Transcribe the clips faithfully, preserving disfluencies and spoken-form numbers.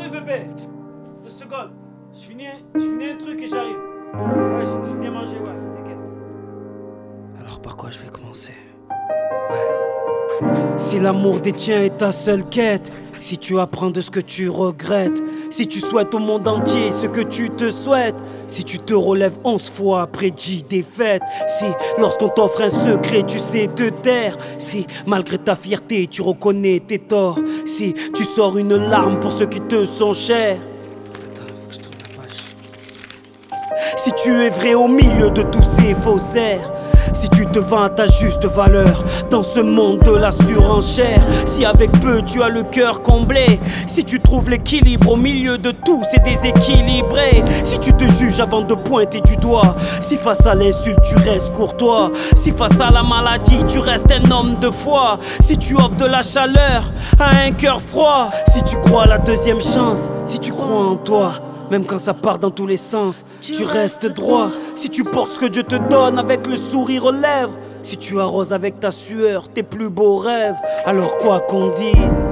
J'arrive bébé. Deux secondes. Je finis, je finis un truc et j'arrive. Ouais, je, je viens manger, ouais, t'inquiète. Alors par quoi je vais commencer? Ouais. Si l'amour des tiens est ta seule quête, si tu apprends de ce que tu regrettes, si tu souhaites au monde entier ce que tu te souhaites, si tu te relèves onze fois après dix défaites, si lorsqu'on t'offre un secret tu sais te taire, si malgré ta fierté tu reconnais tes torts, si tu sors une larme pour ceux qui te sont chers. Attends, faut que je tourne la page. Si tu es vrai au milieu de tous ces faussaires, si tu te vends à ta juste valeur dans ce monde de la surenchère, si avec peu tu as le cœur comblé, si tu trouves l'équilibre au milieu de tout c'est déséquilibré, si tu te juges avant de pointer du doigt, si face à l'insulte tu restes courtois, si face à la maladie tu restes un homme de foi, si tu offres de la chaleur à un cœur froid, si tu crois à la deuxième chance, si tu crois en toi, même quand ça part dans tous les sens, tu, tu restes droit. Si tu portes ce que Dieu te donne avec le sourire aux lèvres, si tu arroses avec ta sueur tes plus beaux rêves, alors quoi qu'on dise,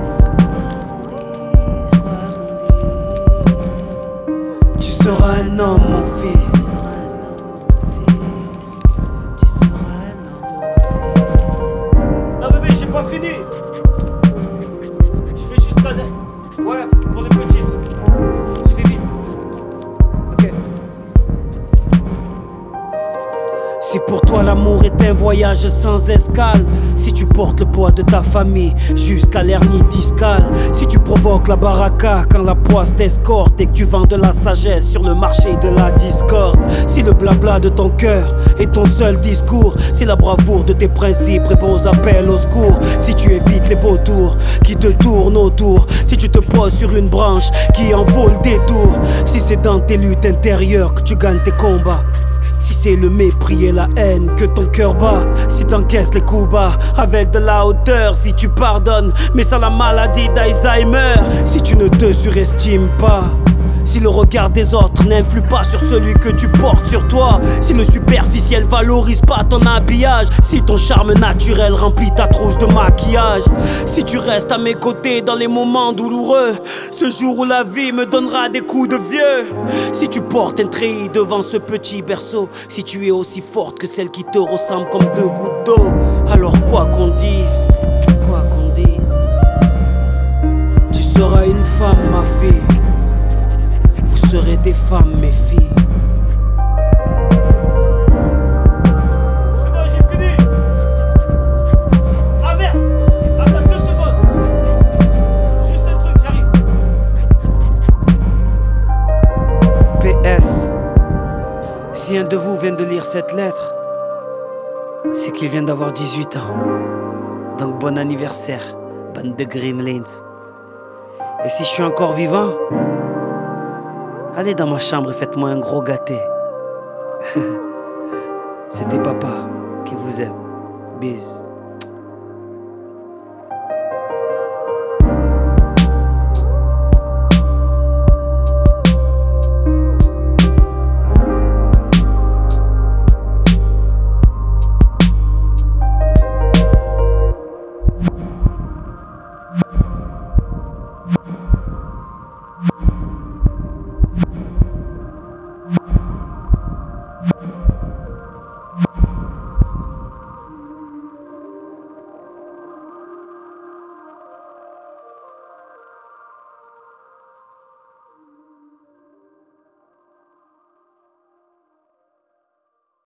tu seras un homme mon fils. Non bébé, j'ai pas fini. Je fais juste la... Ouais, pour les petits. Je fais vite. Ok. Si pour toi l'amour est un voyage sans escale, si tu portes le poids de ta famille jusqu'à l'hernie discale, si tu provoques la baraka quand la poisse t'escorte et que tu vends de la sagesse sur le marché de la discorde, si le blabla de ton cœur est ton seul discours, si la bravoure de tes principes répond aux appels au secours, si tu évites les vautours qui te tournent autour, si tu te poses sur une branche qui en vaut le détour, si c'est dans tes luttes intérieures que tu gagnes tes combats, si c'est le mépris et la haine que ton cœur bat, si t'encaisses les coups bas avec de la hauteur, si tu pardonnes mais sans la maladie d'Alzheimer, si tu ne te surestimes pas, si le regard des autres n'influe pas sur celui que tu portes sur toi, si le superficiel valorise pas ton habillage, si ton charme naturel remplit ta trousse de maquillage, si tu restes à mes côtés dans les moments douloureux, ce jour où la vie me donnera des coups de vieux, si tu portes un treillis devant ce petit berceau, si tu es aussi forte que celle qui te ressemble comme deux gouttes d'eau, alors quoi qu'on dise, quoi qu'on dise, tu seras une femme ma fille. Vous serez des femmes, mes filles. C'est bon, j'ai fini. Ah merde. Attends deux secondes. Juste un truc, j'arrive. P S. Si un de vous vient de lire cette lettre, c'est qu'il vient d'avoir dix-huit ans. Donc bon anniversaire, bande de gremlins. Et si je suis encore vivant, allez dans ma chambre et faites-moi un gros gâté. C'était papa qui vous aime. Bis.